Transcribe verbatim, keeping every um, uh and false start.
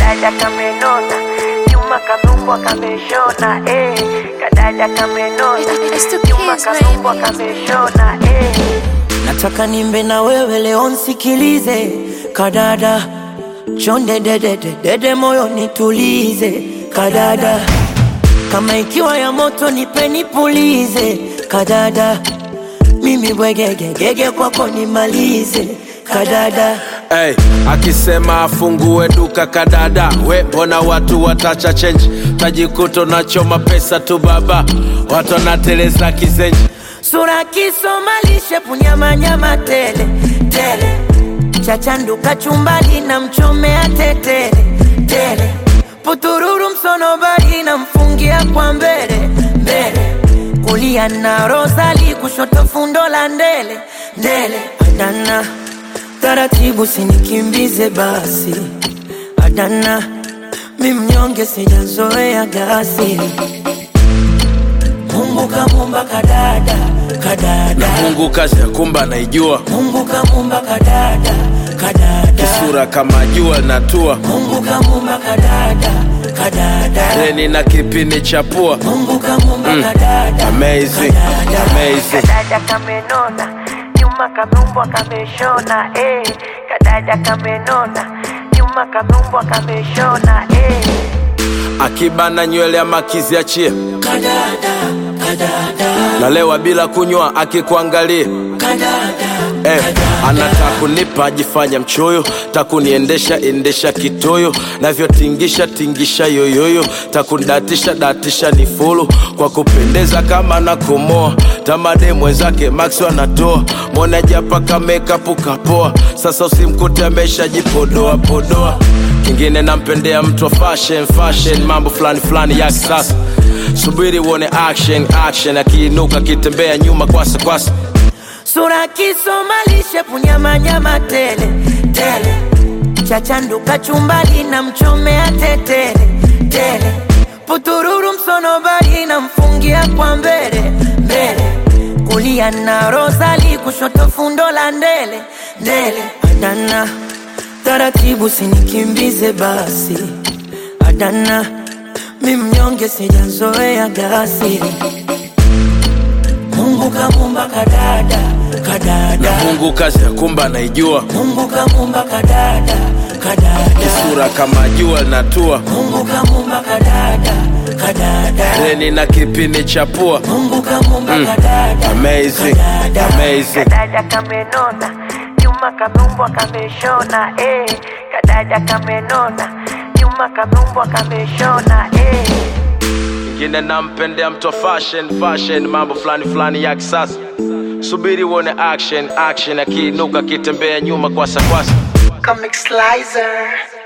Kadada kamenona, nyuma kanumbwa kameshona, eh. Kadada kamenona, nyuma kanumbwa kameshona, eh. Nataka nimbe na wewe leo nsikilize. Kadada, chonde dede dede moyo nitulize. Kadada, kama ikiwa ya moto nipe nipulize. Kadada, mimi bwegege gege kwako nimalize. Kadada, hey, akisema afungue duka kadada, we mbona watu watacha change, tajikuto nachoma pesa tu baba, watu wanateleza kizenji. Sura kisomalishe punyama nyama tele tele, chachandu kachumbali na mchomea tetele tele, putururu msonobari na mfungia kwa mbele mbele, kulia na rosali kushoto fundo la ndele ndele. Adana, taratibu sinikimbize basi. Adana, mimnyonge sijazoea gasi. Mungu kamumba kadada, kadada. Na Mungu kazi ya kumba naijua. Mungu kamumba kadada, kadada. Kisura kama jua natua. Mungu kamumba kadada, kadada. Reni na kipini chapua. Mungu kamumba mm. kadada. Amazing, kadada. amazing. Kadada kamenona, nyuma kanumbwa kameshona, eh. Kadada kamenona, nyuma kanumbwa kameshona, eh. Akibana nywele ya makizi achie. Kadada, kadada. Nalewa bila kunywa akikuangalia. Kadada, eh, anataka kunipa ajifanya mchoyo, takuniendesha endesha kitoyo, navyo tingisha tingisha yoyoyo, takundatisha datisha ni fulu, kwa kupendeza kama na kumoa, tamade mwenzake Max wanatoa, mwona japa kameka puka poa, sasa usimkute amesha jipodoa podoa. Kingine nampendea mtu wa fashion fashion, mambo flani flani ya kisasa, subiri uone action action, akiinuka kitembea nyuma kwasa kwasa. Sura kisomalishe punyama nyama tele tele, chachandu kachumbali na mchomea tetele tele, putururu msonobari na mfungia kwa mbele mbele, kulia na rosali kushoto fundo la ndele ndele. Adana, taratibu sinikimbize basi. Adana, mimnyonge sijazoea gasi. Mungu kamumba kadada, kadada. Na Mungu kazi ya kumba naijua. Mungu kamumba kadada, kadada. Kisura kama jua natua. Mungu kamumba kadada, kadada. Reni na kipini chapua. Mungu kamumba mm. kadada. Amazing, kadada. amazing. Kadada kamenona, nyuma kanumbwa kameshona, eh. Kadada kamenona, nyuma kanumbwa kameshona, eh. Kingine nampendea mtu fashion fashion, mambo flani flani ya kisasa, subiri uone action action, akiinuka kitembea nyuma kwasa kwasa. Comic Slicer.